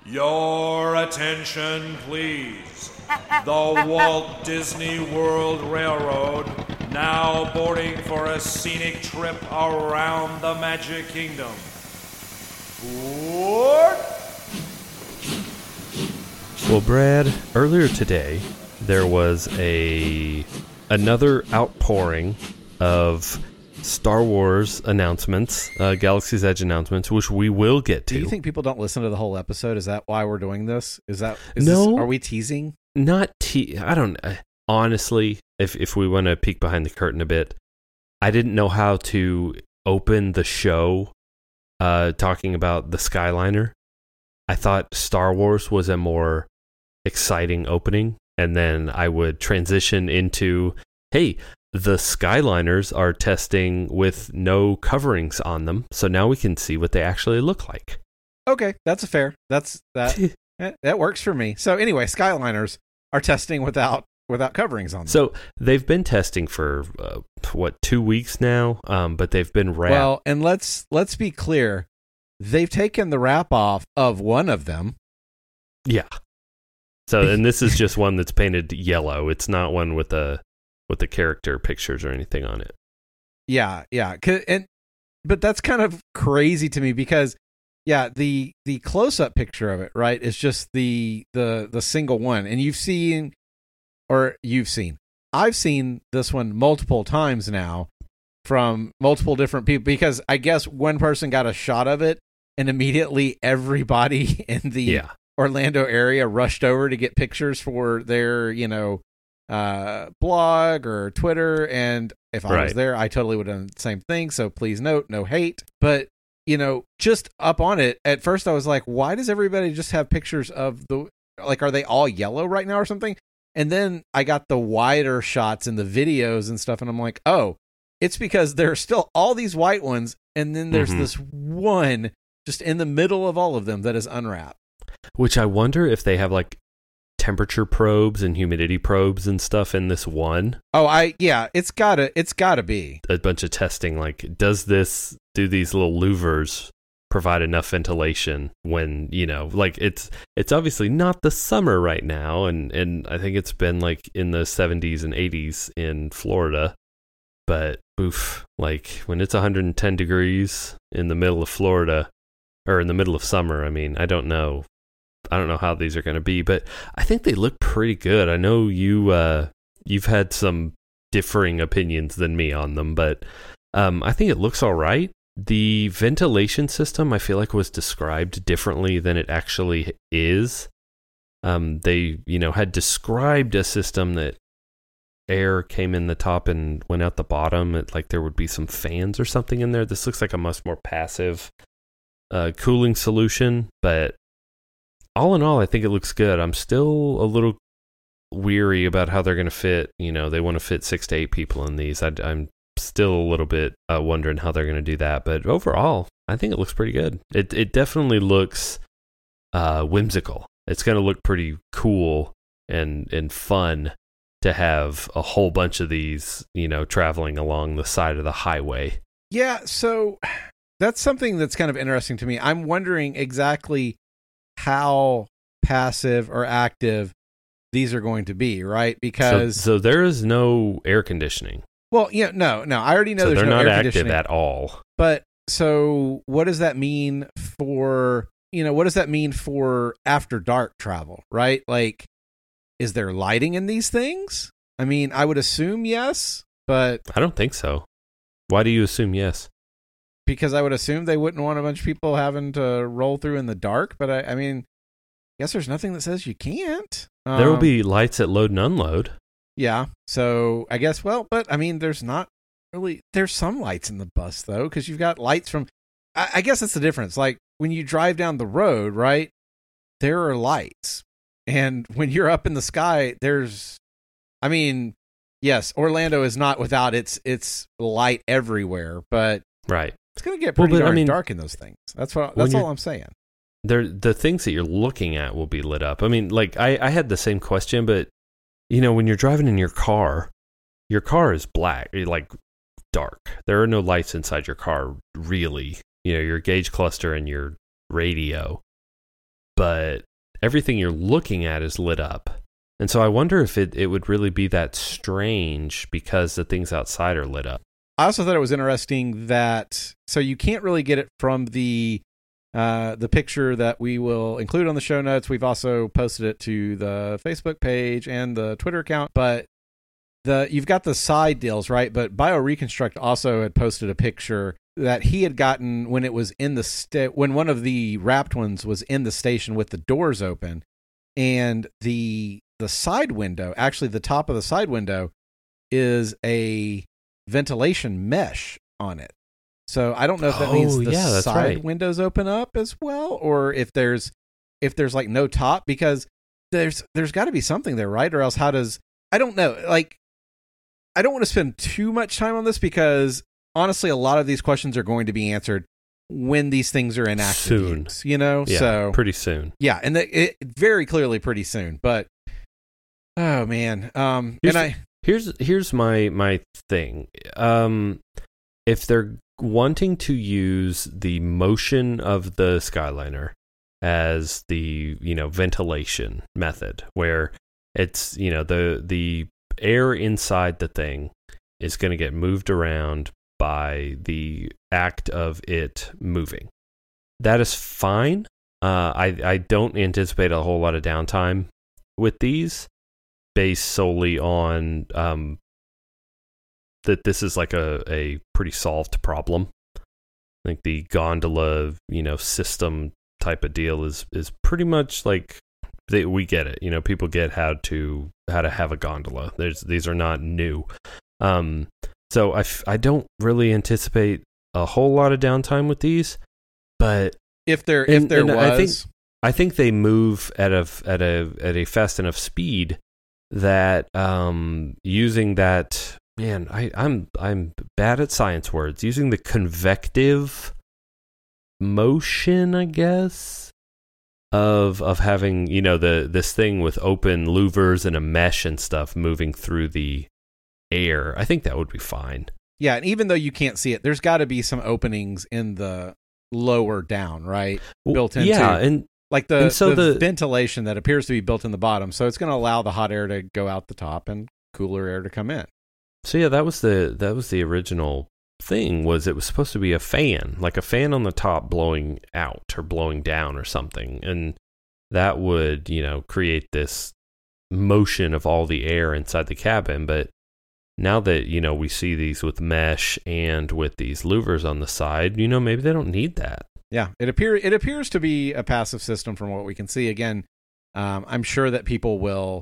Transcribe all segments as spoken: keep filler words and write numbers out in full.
Your attention, please. The Walt Disney World Railroad now boarding for a scenic trip around the Magic Kingdom. Board! Well, Brad, earlier today, there was a another outpouring of Star Wars announcements, uh, Galaxy's Edge announcements, which we will get to. Do you think people don't listen to the whole episode? Is that why we're doing this? Is that is no? This, are we teasing? Not te- I don't. Uh, honestly, if if we want to peek behind the curtain a bit, I didn't know how to open the show uh, talking about the Skyliner. I thought Star Wars was a more exciting opening, and then I would transition into, hey, the Skyliners are testing with no coverings on them, so now we can see what they actually look like. Okay, that's a fair. That's that. That works for me. So anyway, Skyliners are testing without without coverings on them. So they've been testing for uh, what two weeks now, um, but they've been wrapped. Well, and let's let's be clear, they've taken the wrap off of one of them. Yeah. So, and this is just one that's painted yellow. It's not one with the with the character pictures or anything on it. Yeah, yeah. And but that's kind of crazy to me because, yeah, the the close up picture of it, right, is just the the the single one, and you've seen, or you've seen, I've seen this one multiple times now from multiple different people because I guess one person got a shot of it, and immediately everybody in the yeah. Orlando area rushed over to get pictures for their, you know, uh, blog or Twitter. And if I right. was there, I totally would have done the same thing. So please note, no hate. But, you know, just up on it, at first I was like, why does everybody just have pictures of the, like, are they all yellow right now or something? And then I got the wider shots and the videos and stuff. And I'm like, oh, it's because there are still all these white ones. And then there's mm-hmm. this one just in the middle of all of them that is unwrapped. Which I wonder if they have like temperature probes and humidity probes and stuff in this one. Oh, I yeah, it's gotta it's gotta be a bunch of testing. Like, does this do these little louvers provide enough ventilation when, you know, like it's it's obviously not the summer right now, and and I think it's been like in the seventies and eighties in Florida, but oof, like when it's one hundred ten degrees in the middle of Florida or in the middle of summer, I mean, I don't know. I don't know how these are going to be, but I think they look pretty good. I know you, uh, you've had some differing opinions than me on them, but um, I think it looks all right. The ventilation system, I feel like, was described differently than it actually is. Um, they, you know, had described a system that air came in the top and went out the bottom. It, like there would be some fans or something in there. This looks like a much more passive uh, cooling solution, but all in all, I think it looks good. I'm still a little weary about how they're going to fit. You know, they want to fit six to eight people in these. I, I'm still a little bit uh, wondering how they're going to do that. But overall, I think it looks pretty good. It it definitely looks uh, whimsical. It's going to look pretty cool and and fun to have a whole bunch of these, you know, traveling along the side of the highway. Yeah, so that's something that's kind of interesting to me. I'm wondering exactly how passive or active these are going to be, right? Because so, so there is no air conditioning. Well, yeah, no, no. I already know so there's they're no not air active conditioning at all. But so, what does that mean for you know? What does that mean for after dark travel, right? Like, is there lighting in these things? I mean, I would assume yes, but I don't think so. Why do you assume yes? Because I would assume they wouldn't want a bunch of people having to roll through in the dark. But I, I mean, I guess there's nothing that says you can't. Um, there will be lights at load and unload. Yeah. So I guess, well, but I mean, there's not really, there's some lights in the bus though, because you've got lights from, I, I guess that's the difference. Like when you drive down the road, right, there are lights. And when you're up in the sky, there's, I mean, yes, Orlando is not without its its light everywhere, but right. It's going to get pretty well, but, dark, I mean, dark in those things. That's what. That's all I'm saying. They're, the things that you're looking at will be lit up. I mean, like, I, I had the same question, but, you know, when you're driving in your car, your car is black, like, dark. There are no lights inside your car, really. You know, your gauge cluster and your radio. but everything you're looking at is lit up. And so I wonder if it, it would really be that strange because the things outside are lit up. I also thought it was interesting that, so you can't really get it from the uh, the picture that we will include on the show notes. We've also posted it to the Facebook page and the Twitter account, but the you've got the side deals, right? But BioReconstruct also had posted a picture that he had gotten when it was in the sta- when one of the wrapped ones was in the station with the doors open, and the the side window, actually the top of the side window, is a ventilation mesh on it. So I don't know if that oh, means the yeah, side right. windows open up as well, or if there's if there's like no top, because there's there's got to be something there, right? Or else how does I don't know. Like, I don't want to spend too much time on this because honestly, a lot of these questions are going to be answered when these things are in active soon. use, you know? Yeah, so pretty soon. Yeah, and the, it very clearly pretty soon. But oh man, um, Here's and I here's here's my my thing. Um, if they're wanting to use the motion of the Skyliner as the you know ventilation method, where it's you know the the air inside the thing is going to get moved around by the act of it moving. That is fine. Uh, I I don't anticipate a whole lot of downtime with these, based solely on um, that this is like a, a pretty solved problem. I think the gondola, you know, system type of deal is is pretty much like they, we get it. You know, people get how to how to have a gondola. There's these are not new. Um, so I, f- I don't really anticipate a whole lot of downtime with these, but if there and, if there and was, I think, I think they move at a at a at a fast enough speed that um, using that man, I, I'm I'm bad at science words. Using the convective motion, I guess, of of having you know the this thing with open louvers and a mesh and stuff moving through the air, I think that would be fine. Yeah, and even though you can't see it, there's got to be some openings in the lower down, right? Built into. Yeah, and like the, and so the, the ventilation that appears to be built in the bottom. So it's going to allow the hot air to go out the top and cooler air to come in. So yeah, that was the that was the original thing, was it was supposed to be a fan, like a fan on the top blowing out or blowing down or something. And that would, you know, create this motion of all the air inside the cabin. But now that, you know, we see these with mesh and with these louvers on the side, you know, maybe they don't need that. Yeah, it appear it appears to be a passive system from what we can see. Again, um, I'm sure that people will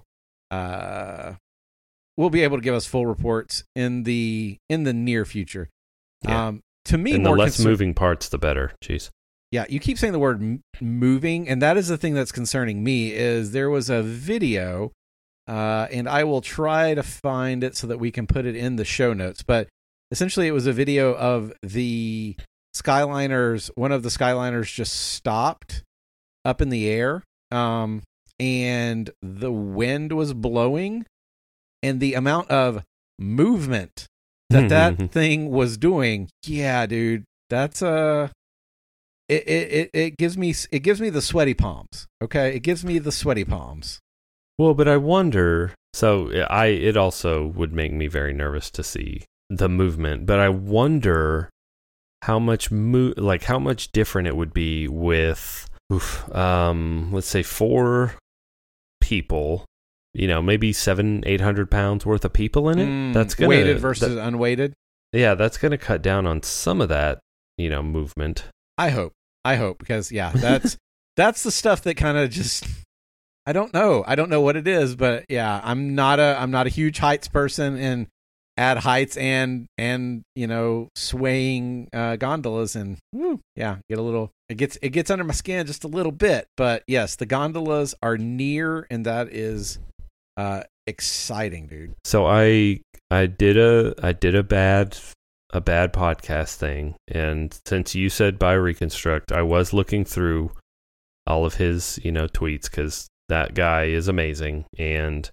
uh, will be able to give us full reports in the in the near future. Yeah. Um, to me, and more the less concern- moving parts, the better. Jeez. Yeah, you keep saying the word m- moving, and that is the thing that's concerning me. Is there was a video, uh, and I will try to find it so that we can put it in the show notes. But essentially, it was a video of the Skyliners. One of the Skyliners just stopped up in the air, um, and the wind was blowing, and the amount of movement that that thing was doing. Yeah, dude, that's a. Uh, It, it it it gives me it gives me the sweaty palms. Okay, it gives me the sweaty palms. Well, but I wonder. So I it also would make me very nervous to see the movement. But I wonder how much mo- like how much different it would be with, oof, um, let's say four people. You know, maybe seven, eight hundred pounds worth of people in it. Mm, that's gonna weighted versus that, unweighted. Yeah, that's gonna cut down on some of that. You know, movement. I hope. I hope, because yeah, that's that's the stuff that kind of just I don't know. I don't know what it is, but yeah, I'm not a I'm not a huge heights person, and add heights and and you know swaying uh, gondolas and whew, yeah, get a little it gets it gets under my skin just a little bit. But yes, the gondolas are near, and that is uh, exciting, dude. So I I did a I did a bad. a bad podcast thing, and since you said BioReconstruct, I was looking through all of his, you know, tweets, because that guy is amazing, and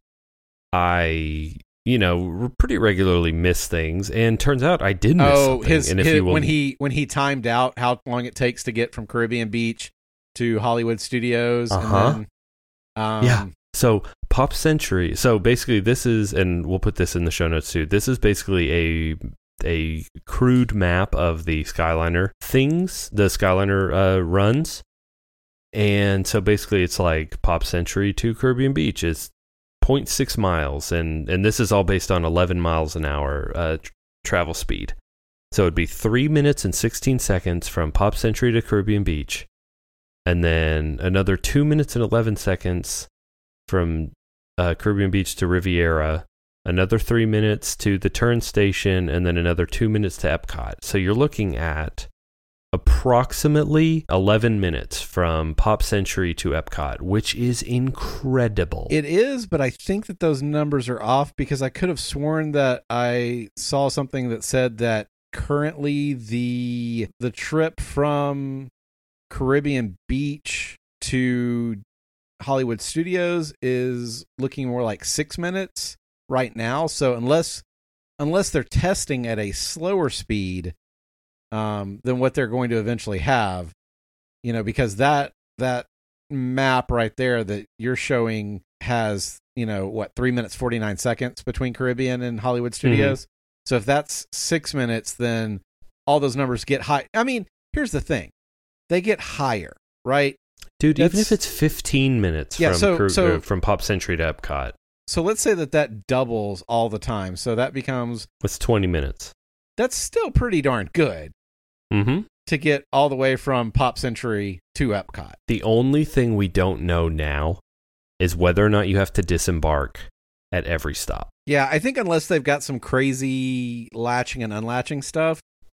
I, you know, pretty regularly miss things, and turns out I did miss oh, something. his, and if his you will, when he when he timed out how long it takes to get from Caribbean Beach to Hollywood Studios. Uh-huh. And then, um, yeah. So Pop Century. So basically, this is, and we'll put this in the show notes too. This is basically a a crude map of the Skyliner things, the Skyliner uh, runs. And so basically, it's like Pop Century to Caribbean Beach is zero point six miles, and and this is all based on eleven miles an hour uh, tr- travel speed. So it'd be three minutes and sixteen seconds from Pop Century to Caribbean Beach, and then another two minutes and eleven seconds from uh, Caribbean Beach to Riviera, another three minutes to the turn station, and then another two minutes to Epcot. So you're looking at approximately eleven minutes from Pop Century to Epcot, which is incredible. It is, but I think that those numbers are off because I could have sworn that I saw something that said that currently the the trip from Caribbean Beach to Hollywood Studios is looking more like six minutes right now. So unless unless they're testing at a slower speed um, than what they're going to eventually have, you know, because that that map right there that you're showing has, you know, what, three minutes forty-nine seconds between Caribbean and Hollywood Studios. Mm-hmm. So if that's six minutes, then all those numbers get high. I mean, here's the thing. They get higher, right? Dude, That's, even if it's fifteen minutes yeah, from, so, Cur- so, from Pop Century to Epcot. So let's say that that doubles all the time. So that becomes... It's twenty minutes. That's still pretty darn good mm-hmm. to get all the way from Pop Century to Epcot. The only thing we don't know now is whether or not you have to disembark at every stop. Yeah, I think unless they've got some crazy latching and unlatching stuff.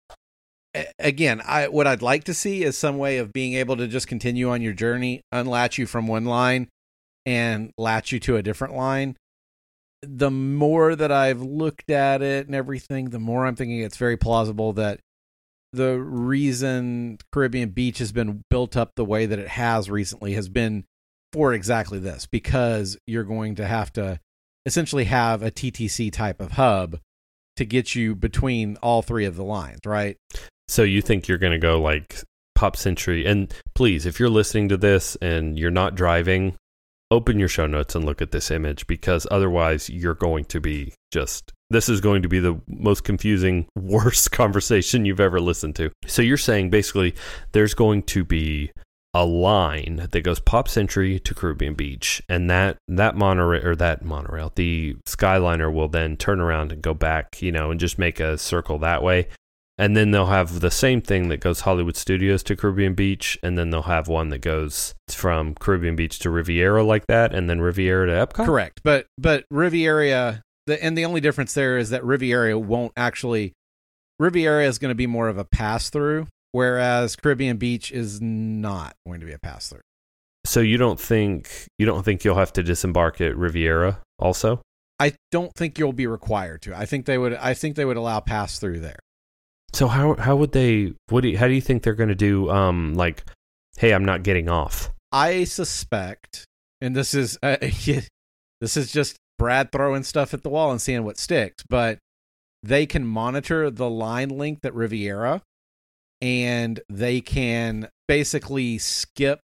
Again, I what I'd like to see is some way of being able to just continue on your journey, unlatch you from one line and latch you to a different line. The more that I've looked at it and everything, the more I'm thinking it's very plausible that the reason Caribbean Beach has been built up the way that it has recently has been for exactly this, because you're going to have to essentially have a T T C type of hub to get you between all three of the lines, right? So you think you're going to go like Pop Century, and please, if you're listening to this and you're not driving, open your show notes and look at this image, because otherwise you're going to be just, this is going to be the most confusing, worst conversation you've ever listened to. So you're saying basically there's going to be a line that goes Pop Century to Caribbean Beach, and that that monorail or that monorail, the Skyliner will then turn around and go back, you know, and just make a circle that way. And then they'll have the same thing that goes Hollywood Studios to Caribbean Beach, and then they'll have one that goes from Caribbean Beach to Riviera like that, and then Riviera to Epcot? Correct. But but Riviera, the, and the only difference there is that Riviera won't actually, Riviera is going to be more of a pass-through, whereas Caribbean Beach is not going to be a pass-through. So you don't think you don't think you'll have to disembark at Riviera also? I don't think you'll be required to. I think they would I think they would allow pass-through there. So how how would they? What do you, how do you think they're going to do? Um, like, hey, I'm not getting off. I suspect, and this is uh, this is just Brad throwing stuff at the wall and seeing what sticks. But they can monitor the line length at Riviera, and they can basically skip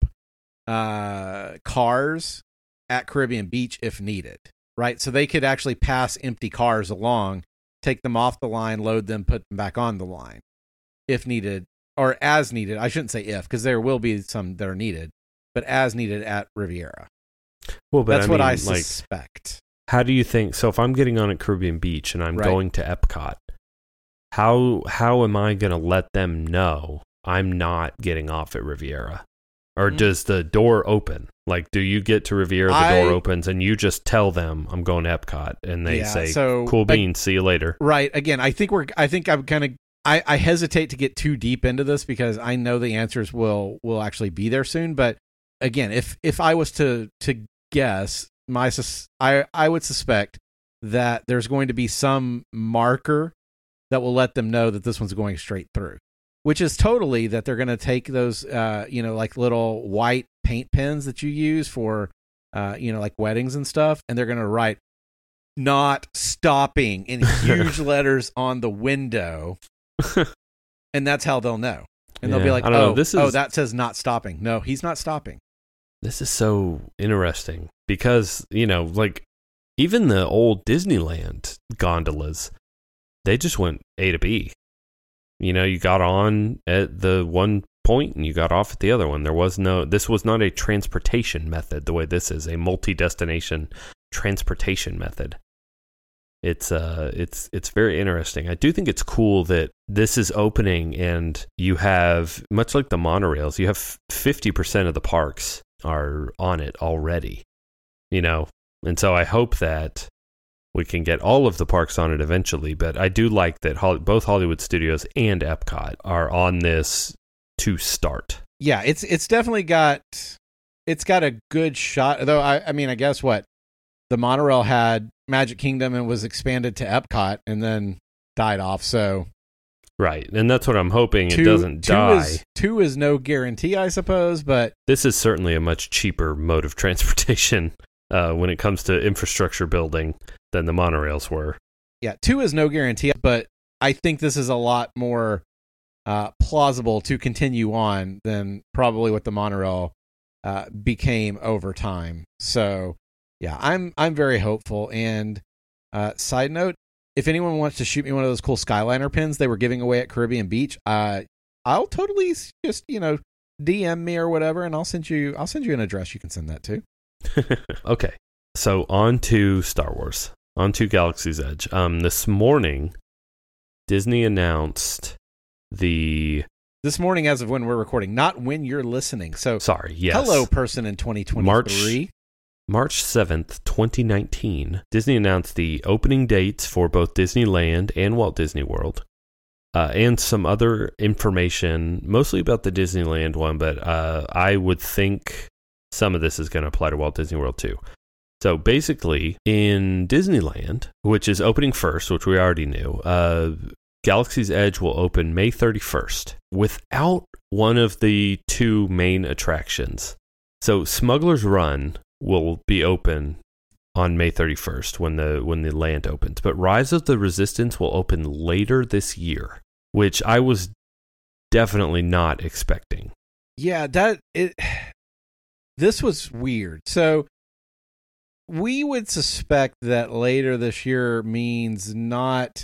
uh, cars at Caribbean Beach if needed. Right, so they could actually pass empty cars along, take them off the line, load them, put them back on the line if needed, or as needed. I shouldn't say if, because there will be some that are needed, but as needed at Riviera. Well, but that's I what mean, I like, suspect. How do you think? So if I'm getting on at Caribbean Beach and I'm Right. going to Epcot, how how am I going to let them know I'm not getting off at Riviera? Or Mm-hmm. does the door open? Like, do you get to Riviera, the I, door opens, and you just tell them I'm going to Epcot, and they yeah, say, so, "Cool I, beans, see you later." Right. Again, I think we're. I think I'm kind of. I, I hesitate to get too deep into this because I know the answers will will actually be there soon. But again, if if I was to to guess, my sus- I I would suspect that there's going to be some marker that will let them know that this one's going straight through. Which is totally that they're going to take those, uh, you know, like little white paint pens that you use for, uh, you know, like weddings and stuff. And they're going to write "not stopping" in huge letters on the window. And that's how they'll know. And they'll be Yeah, like, I don't know, oh, this oh, is- that says not stopping. No, he's not stopping. This is so interesting because, you know, like even the old Disneyland gondolas, they just went A to B. You know, you got on at the one point and you got off at the other one. There was no, this was not a transportation method the way this is, a multi-destination transportation method. It's uh it's it's very interesting. I do think it's cool that this is opening and you have, much like the monorails, you have fifty percent of the parks are on it already. You know, and so I hope that we can get all of the parks on it eventually, but I do like that Hol- both Hollywood Studios and Epcot are on this to start. Yeah, it's it's definitely got it's got a good shot. Though I I mean, I guess what the monorail had Magic Kingdom and was expanded to Epcot and then died off. So Right, and that's what I'm hoping. two, It doesn't two die. Is, two is no guarantee, I suppose, but This is certainly a much cheaper mode of transportation uh, when it comes to infrastructure building than the monorails were. yeah, two is no guarantee. But I think this is a lot more uh, plausible to continue on than probably what the monorail uh, became over time. So yeah, I'm I'm very hopeful. And uh, side note, if anyone wants to shoot me one of those cool Skyliner pins they were giving away at Caribbean Beach, uh, I'll totally just, you know, D M me or whatever, and I'll send you I'll send you an address you can send that to. Okay, so on to Star Wars, on to Galaxy's Edge. Um, this morning, Disney announced the. This morning, as of when we're recording, not when you're listening. So, Sorry, yes. hello, person in twenty twenty-three. March March seventh, twenty nineteen, Disney announced the opening dates for both Disneyland and Walt Disney World, uh, and some other information, mostly about the Disneyland one, but uh, I would think some of this is going to apply to Walt Disney World too. So basically, in Disneyland, which is opening first, which we already knew, uh, Galaxy's Edge will open May thirty-first without one of the two main attractions. So Smuggler's Run will be open on May thirty-first when the when the land opens. But Rise of the Resistance will open later this year, which I was definitely not expecting. Yeah, that it. This was weird. So we would suspect that later this year means not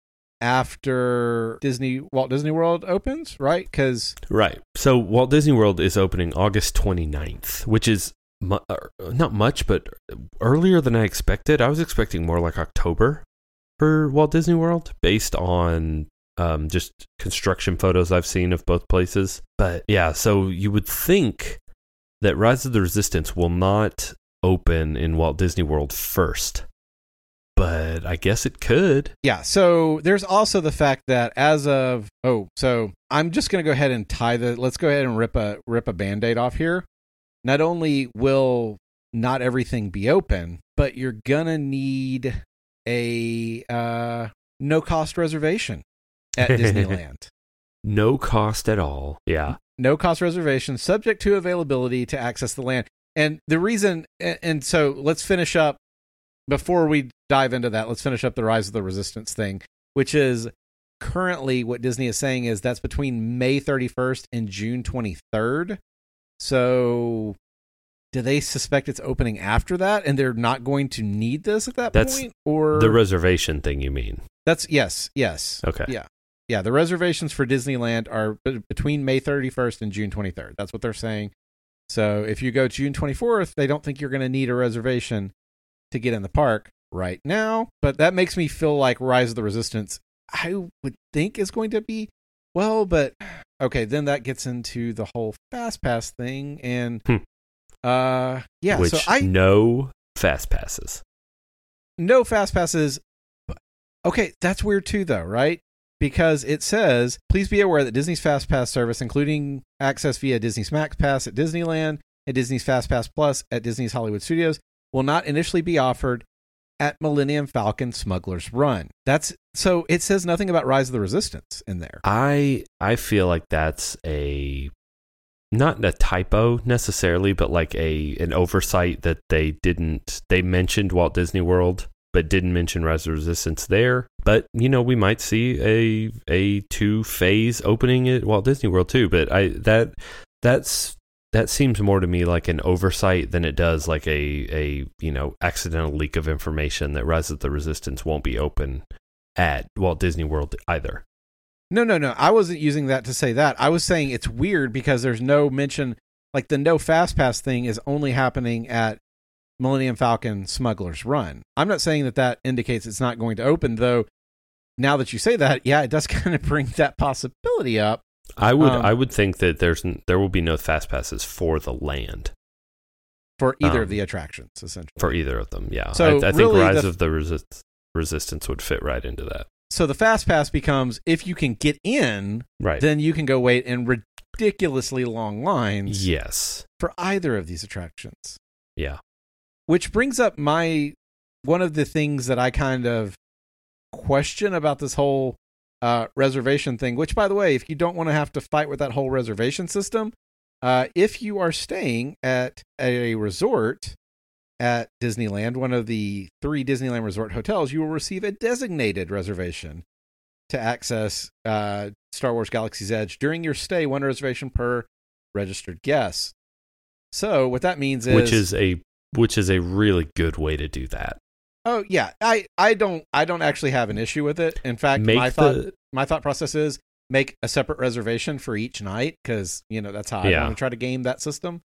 after Disney Walt Disney World opens, right? Because Right. So Walt Disney World is opening August twenty-ninth, which is mu- uh, not much, but earlier than I expected. I was expecting more like October for Walt Disney World based on um, just construction photos I've seen of both places. But yeah, so you would think that Rise of the Resistance will not open in Walt Disney World first. But I guess it could. yeah, so there's also the fact that as of oh, so I'm just gonna go ahead and tie the let's go ahead and rip a rip a Band-Aid off here. Not only will not everything be open, but you're gonna need a uh, no cost reservation at Disneyland. No cost at all. Yeah. No cost reservation, subject to availability to access the land. And the reason, and, and so let's finish up before we dive into that. Let's finish up the Rise of the Resistance thing, which is currently what Disney is saying is that's between May thirty-first and June twenty-third. So do they suspect it's opening after that and they're not going to need this at that That's point? Or The reservation thing, you mean? that's yes, yes. Okay. Yeah. Yeah, the reservations for Disneyland are b- between May thirty-first and June twenty-third. That's what they're saying. So if you go June twenty-fourth, they don't think you're going to need a reservation to get in the park right now. But that makes me feel like Rise of the Resistance, I would think, is going to be, well, but okay, then that gets into the whole Fast Pass thing. And Hmm. uh, yeah, Which so I no fast passes. no Fast Passes. Okay, that's weird too, though, right? Because it says, please be aware that Disney's Fast Pass service, including access via Disney's Max Pass at Disneyland and Disney's Fast Pass Plus at Disney's Hollywood Studios, will not initially be offered at Millennium Falcon Smuggler's Run. That's so it says nothing about Rise of the Resistance in there. I I feel like that's a not a typo necessarily, but like a an oversight that they didn't they mentioned Walt Disney World but didn't mention Rise of the Resistance there. but you know, we might see a a two phase opening at Walt Disney World too. But I that that's that seems more to me like an oversight than it does like a a you know accidental leak of information that Rise of the Resistance won't be open at Walt Disney World either. No, no, no. I wasn't using that to say that. I was saying it's weird because there's no mention, like the no fast pass thing is only happening at Millennium Falcon Smuggler's Run. I'm not saying that that indicates it's not going to open, though. Now that you say that, yeah, it does kind of bring that possibility up. I would, um, I would think that there's there will be no fast passes for the land for either um, of the attractions, essentially. For either of them, yeah. So I, I think really Rise the, of the Resist, Resistance would fit right into that. So the fast pass becomes if you can get in, right, then you can go wait in ridiculously long lines. Yes, for either of these attractions. Yeah. Which brings up my one of the things that I kind of question about this whole uh, reservation thing, which, by the way, if you don't want to have to fight with that whole reservation system, uh, if you are staying at a resort at Disneyland, one of the three Disneyland Resort hotels, you will receive a designated reservation to access uh, Star Wars Galaxy's Edge during your stay, one reservation per registered guest. So what that means is... Which is a which is a really good way to do that. Oh, yeah. I, I don't I don't actually have an issue with it. In fact, make my thought the, my thought process is make a separate reservation for each night because, you know, that's how I yeah. want to try to game that system.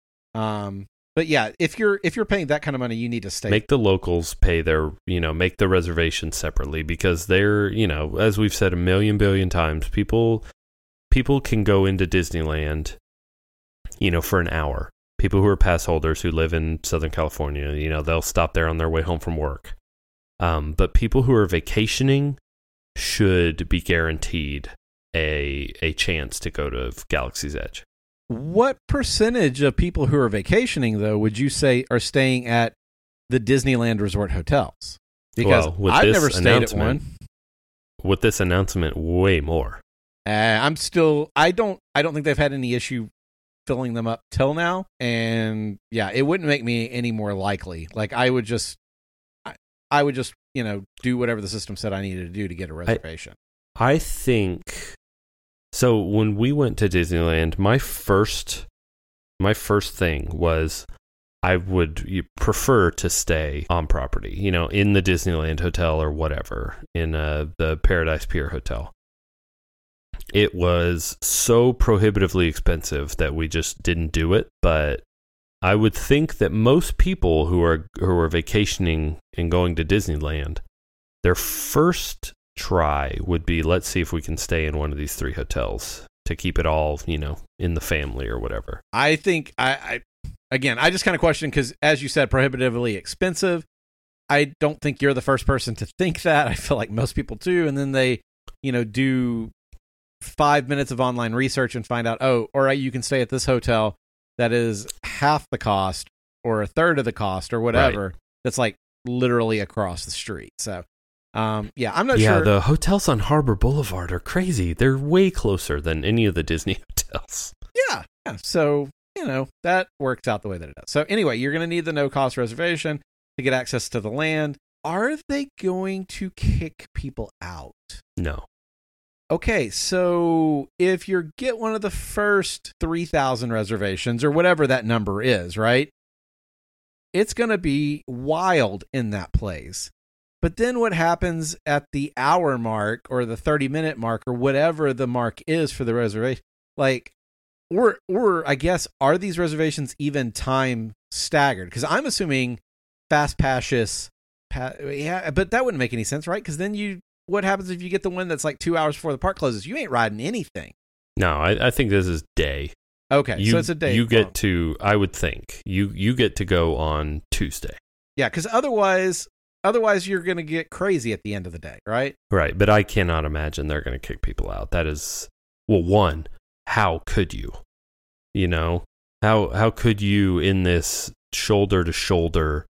Um, But yeah, if you're if you're paying that kind of money, you need to stay. Make the locals pay their, you know, make the reservation separately because they're, you know, as we've said a million billion times, people people can go into Disneyland, you know, for an hour. People who are pass holders who live in Southern California, you know, they'll stop there on their way home from work. Um, but people who are vacationing should be guaranteed a a chance to go to Galaxy's Edge. What percentage of people who are vacationing, though, would you say are staying at the Disneyland Resort hotels? Because well, I've never stayed at one. With this announcement, way more. Uh, I'm still. I don't. I don't think they've had any issue filling them up till now. And yeah, it wouldn't make me any more likely. Like I would just. I, I would just, you know, do whatever the system said I needed to do to get a reservation. I, I think. So when we went to Disneyland, my first my first thing was I would prefer to stay on property, you know, in the Disneyland hotel or whatever, in uh, the Paradise Pier Hotel. It was so prohibitively expensive that we just didn't do it, but I would think that most people who are who are vacationing and going to Disneyland, their first try would be, let's see if we can stay in one of these three hotels to keep it all, you know, in the family or whatever. I think I, I again, I just kind of question because, as you said, prohibitively expensive. I don't think you're the first person to think that. I feel like most people do, and then they, you know, do five minutes of online research and find out, oh, all right, you can stay at this hotel that is half the cost or a third of the cost or whatever. Right. That's like literally across the street. So. Um, yeah, I'm not yeah, sure. Yeah, the hotels on Harbor Boulevard are crazy. They're way closer than any of the Disney hotels. Yeah, yeah. So, you know, that works out the way that it does. So anyway, you're going to need the no-cost reservation to get access to the land. Are they going to kick people out? No. Okay, so if you get one of the first three thousand reservations or whatever that number is, right? It's going to be wild in that place. But then what happens at the hour mark or the thirty minute mark or whatever the mark is for the reservation? Like, or, or I guess, are these reservations even time staggered? Because I'm assuming fast passes, pa- yeah, but that wouldn't make any sense, right? Because then you, what happens if you get the one that's like two hours before the park closes? You ain't riding anything. No, I, I think this is day. Okay, you, so it's a day. You get to, I would think, you, you get to go on Tuesday. Yeah, because otherwise... Otherwise, you're going to get crazy at the end of the day, right? Right, but I cannot imagine they're going to kick people out. That is, well, one, how could you? You know, how how could you in this shoulder to shoulder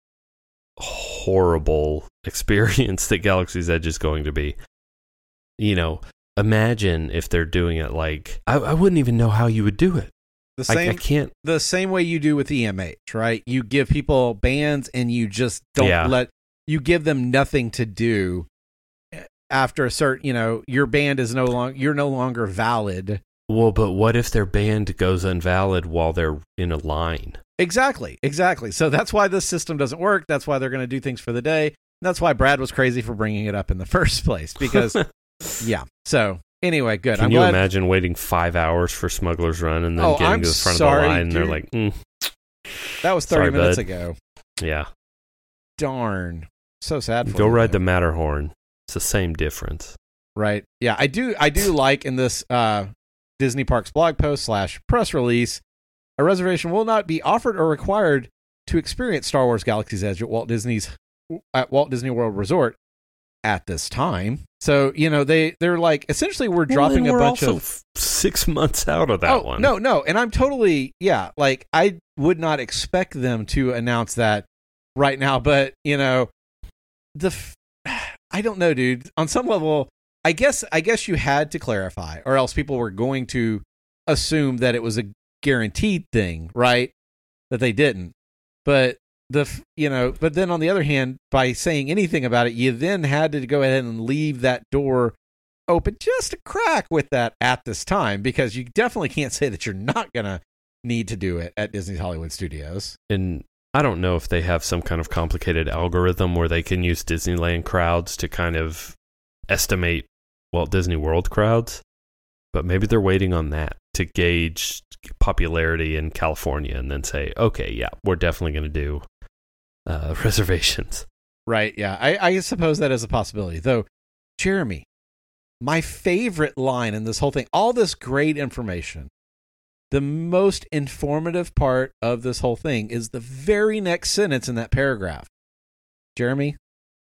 horrible experience that Galaxy's Edge is going to be? You know, imagine if they're doing it like I, I wouldn't even know how you would do it. The same, I, I can't. The same way you do with E M H, right? You give people bands and you just don't yeah. let. You give them nothing to do. after a certain, you know, your band is no longer, you're no longer valid. Well, but what if their band goes invalid while they're in a line? Exactly, exactly. So that's why this system doesn't work. That's why they're going to do things for the day. That's why Brad was crazy for bringing it up in the first place. Because, yeah. So anyway, good. Can I'm you glad... imagine waiting five hours for Smuggler's Run and then oh, getting I'm to the front sorry, of the line and dude. they're like, mm, that was thirty sorry, minutes bud. ago. Yeah. Darn. So sad for Go you, ride though. the Matterhorn. It's the same difference. Right. Yeah, I do I do like in this uh, Disney Parks blog post slash press release, a reservation will not be offered or required to experience Star Wars Galaxy's Edge at Walt Disney's at Walt Disney World Resort at this time. So, you know, they they're like essentially we're dropping well, a we're bunch also of f- six months out of that oh, one. No, no, and I'm totally yeah, like I would not expect them to announce that right now, but you know, the f- I don't know, dude. On some level, I guess I guess you had to clarify, or else people were going to assume that it was a guaranteed thing, right? That they didn't. But the you know, but then on the other hand, by saying anything about it, you then had to go ahead and leave that door open just a crack with that at this time, because you definitely can't say that you're not gonna need to do it at Disney's Hollywood Studios. And I don't know if they have some kind of complicated algorithm where they can use Disneyland crowds to kind of estimate Walt Disney World crowds, but maybe they're waiting on that to gauge popularity in California and then say, okay, yeah, we're definitely going to do uh, reservations. Right, yeah. I, I suppose that is a possibility. Though, Jeremy, my favorite line in this whole thing, all this great information, the most informative part of this whole thing is the very next sentence in that paragraph. Jeremy,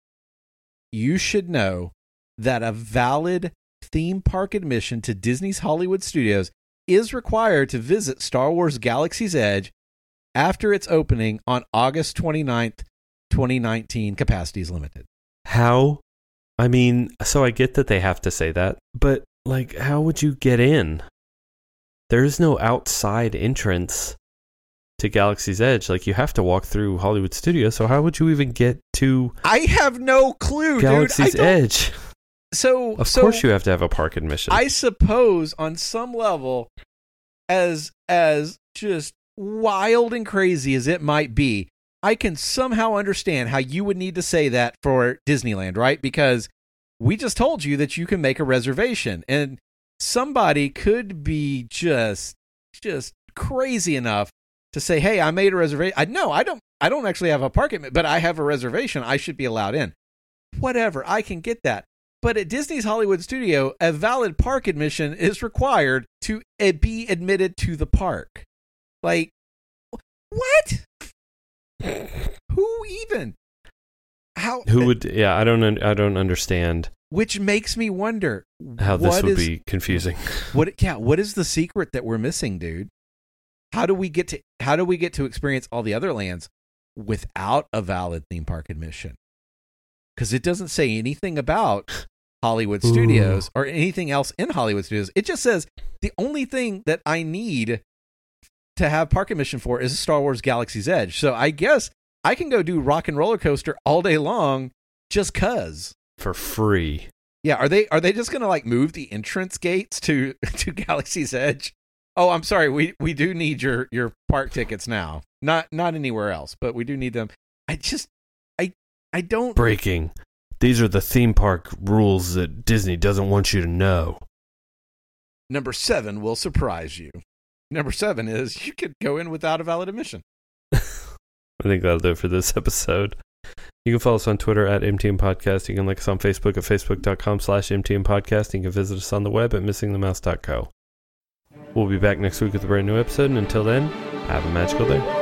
you should know that a valid theme park admission to Disney's Hollywood Studios is required to visit Star Wars Galaxy's Edge after its opening on August twenty-ninth, twenty nineteen. Capacity is limited. How? I mean, so I get that they have to say that, but like, how would you get in? There's no outside entrance to Galaxy's Edge. Like, you have to walk through Hollywood Studios, so how would you even get to I have no clue, Galaxy's dude. I don't- Edge? So, Of so course you have to have a park admission. I suppose on some level, as as just wild and crazy as it might be, I can somehow understand how you would need to say that for Disneyland, right? Because we just told you that you can make a reservation, and somebody could be just just crazy enough to say, "Hey, I made a reservation. I no, I don't. I don't actually have a park admission, but I have a reservation. I should be allowed in." Whatever, I can get that. But at Disney's Hollywood Studio, a valid park admission is required to uh, be admitted to the park. Like, what? Who even? How? Who would? Yeah, I don't. un- I don't understand Which makes me wonder how this what would is- be confusing. What? Yeah. What is the secret that we're missing, dude? How do we get to? How do we get to experience all the other lands without a valid theme park admission? Because it doesn't say anything about Hollywood Studios Ooh. or anything else in Hollywood Studios. It just says the only thing that I need to have park admission for is Star Wars Galaxy's Edge. So I guess I can go do Rock and Roller Coaster all day long just cause. For free. Yeah, are they are they just gonna like move the entrance gates to to Galaxy's Edge? Oh, I'm sorry. We we do need your your park tickets now. Not not anywhere else, but we do need them. I just I I don't Breaking. These are the theme park rules that Disney doesn't want you to know. Number seven will surprise you. Number seven is you could go in without a valid admission. I think that'll do it for this episode. You can follow us on Twitter at M T M Podcast. You can like us on Facebook at facebook.com slash MTM Podcast. You can visit us on the web at missing the mouse dot co. We'll be back next week with a brand new episode, and until then, have a magical day.